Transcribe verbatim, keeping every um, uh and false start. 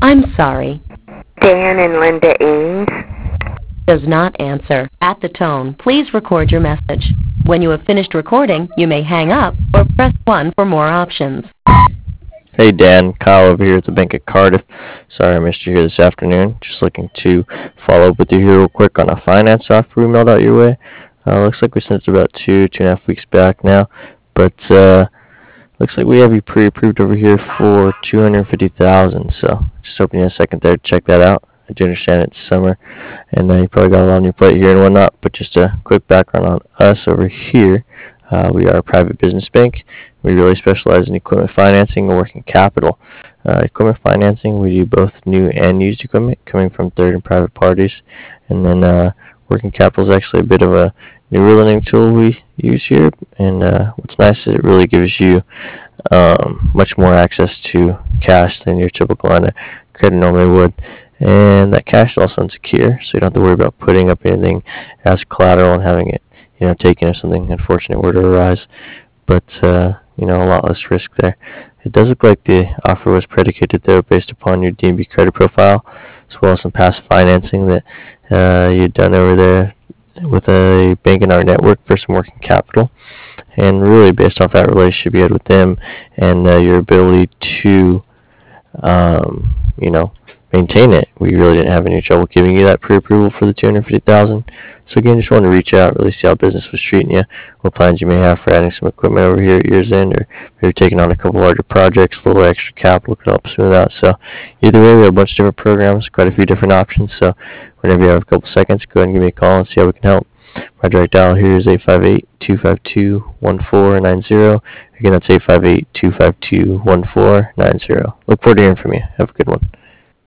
I'm sorry. Dan and Linda Eames. Does not answer. At the tone, please record your message. When you have finished recording, you may hang up or press one for more options. Hey Dan, Kyle over here at the Bank of Cardiff. Sorry I missed you here this afternoon. Just looking to follow up with you here real quick on a finance offer we mailed out your way. Uh, looks like we sent it about two, two and a half weeks back now. But uh, looks like we have you pre-approved over here for two hundred fifty thousand dollars. So just hoping you have a second there to check that out. I do understand it's summer and uh, you probably got a lot on your plate here and whatnot, but just a quick background on us over here. Uh, we are a private business bank. We really specialize in equipment financing and working capital. Uh, equipment financing, we do both new and used equipment coming from third and private parties. And then uh, working capital is actually a bit of a newer lending tool we use here. And uh, what's nice is it really gives you um, much more access to cash than your typical line of credit normally would. And that cash is also unsecure, so you don't have to worry about putting up anything as collateral and having it, you know, taken if something unfortunate were to arise. But uh, you know, a lot less risk there. It does look like the offer was predicated though based upon your D and B credit profile, as well as some past financing that uh, you'd done over there with a bank in our network for some working capital. And really, based off that relationship you had with them and uh, your ability to, um, you know, maintain it, we really didn't have any trouble giving you that pre-approval for the two hundred fifty thousand dollars. So again, just wanted to reach out, really see how business was treating you, what plans you may have for adding some equipment over here at year's end, or maybe taking on a couple larger projects. A little extra capital could help smooth out. So either way, we have a bunch of different programs, quite a few different options. So whenever you have a couple seconds, go ahead and give me a call and see how we can help. My direct dial here is eight five eight, two five two, one four nine zero. Again, that's eight five eight, two five two, one four nine zero. Look forward to hearing from you. Have a good one.